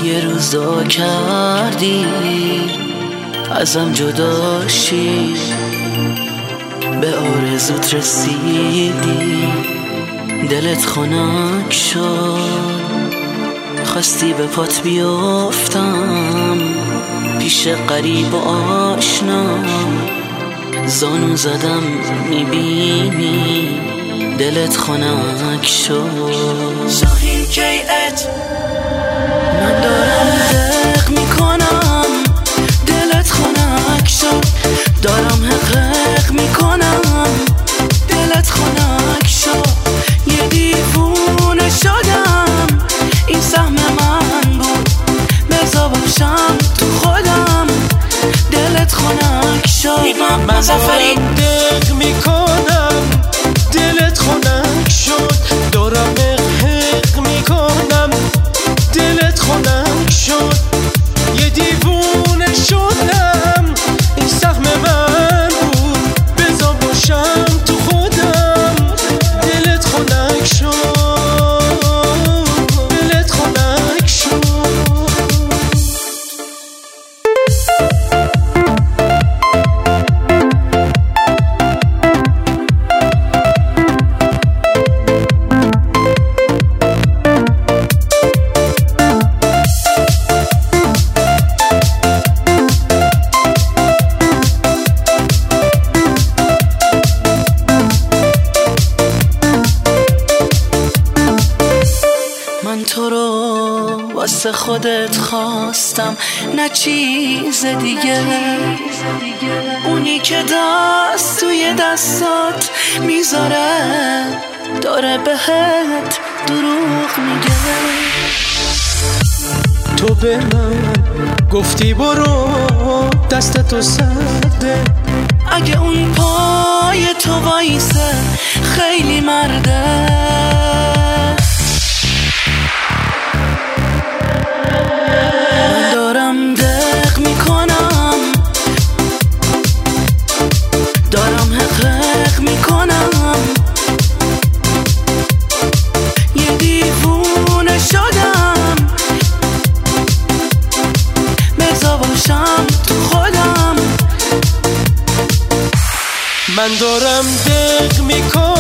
یه روزا کردی ازم جداشی، به آرزوت رسیدی، دلت خنک شد، خواستی به پات بیافتم پیش قریب و آشنا، زانو زدم میبینی دلت خنک شد. شاهین کیت من دارم دق میکنم، دلت خنک شد، دارم حقق میکنم، دلت خنک شد، یه دیوونه شدم، این سهم من بود، بذار باشم تو خودم، دلت خنک شد. من دارم دق میکنم، دلت خنک شد، دارم حقق میکنم، دلت خنک شد، یه دیوونه شدم، این سهم من بود، بذار باشم تو خودم، دلت خنک شد، دلت خنک شد. من تو رو واسه خودت خواستم، نه چیز دیگه، اونی که دست توی دستات میذاره داره بهت دروغ میگه. تو به من گفتی برو دستتو سرده، اگه اون پای تو وایسه خیلی مرده. من دارم دق میکنم، دارم حقق میکنم، یه دیوونه شدم، بذار باشم تو خودم. من دارم دق میکنم